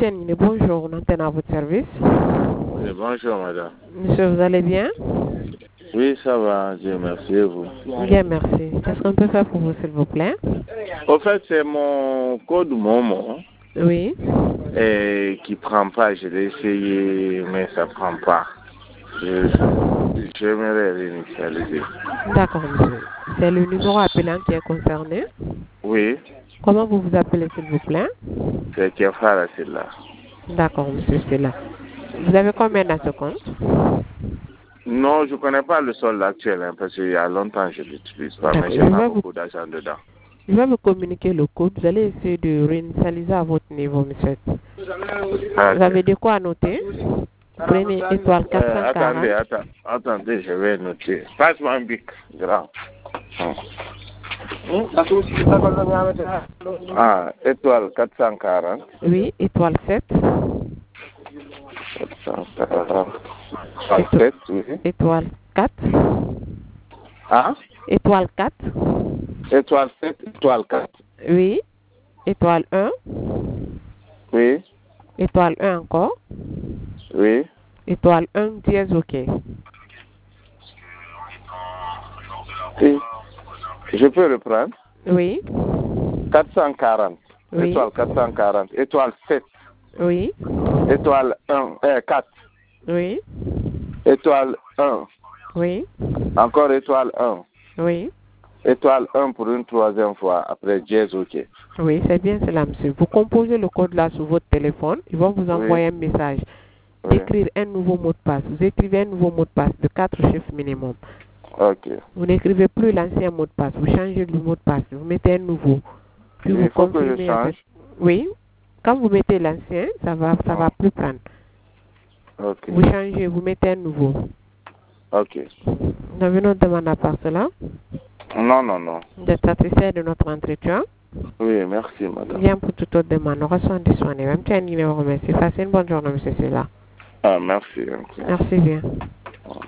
Tianine, bonjour, on antenne à votre service. Oui, bonjour madame. Monsieur, vous allez bien? Oui, ça va, Dieu merci et vous. Bien, merci. Qu'est-ce qu'on peut faire pour vous, s'il vous plaît? Au fait, c'est mon code Momo Oui. qui prend pas. Je l'ai essayé, mais ça prend pas. J'aimerais réinitialiser. D'accord, monsieur. C'est le numéro appelant qui est concerné. Oui, Comment vous vous appelez, s'il vous plaît? c'est Kefara, c'est là. D'accord, monsieur, c'est là. Vous avez combien dans ce compte? Non, je connais pas le solde actuel, hein, parce qu'il y a longtemps que je l'utilise pas, mais D'accord, j'ai pas beaucoup d'argent dedans. je vais vous communiquer le code. Vous allez essayer de réinitialiser à votre niveau, monsieur. Ah, Vous avez de quoi noter? Prenez étoile 440. attendez, je vais noter. Passe-moi un bic, grand. Ah, étoile 440. Oui, étoile 7. 440. 7, oui. Étoile 4. Ah? Étoile 4. Étoile 7, étoile 4. Oui. Étoile 1. Oui. Étoile 1 encore. Oui. Étoile 1 dièse OK. Oui. Je peux reprendre? Oui. 440. Oui. Étoile 440. Étoile 7. Oui. Étoile 4. Oui. Étoile 1. Oui. Encore étoile 1. Oui. Étoile 1 pour une troisième fois. Après dièse OK. Oui, c'est bien cela, monsieur. Vous composez le code là sur votre téléphone. Ils vont vous envoyer un message. D'écrire un nouveau mot de passe. Vous écrivez un nouveau mot de passe de 4 chiffres minimum. Ok. Vous n'écrivez plus l'ancien mot de passe. Vous changez le mot de passe. Vous mettez un nouveau. Puis vous confirmez. Que je change. Oui. Quand vous mettez l'ancien, ça va plus prendre. Ok. Vous changez, vous mettez un nouveau. Ok. Nous avons une demande à part cela? Non. Vous êtes satisfait de notre entretien? Oui, merci, madame. Bien pour toute autre demande. Nous restons disponibles. Même si un numéro, merci. Passez une bonne journée, monsieur Silla. Ah, merci. Merci bien.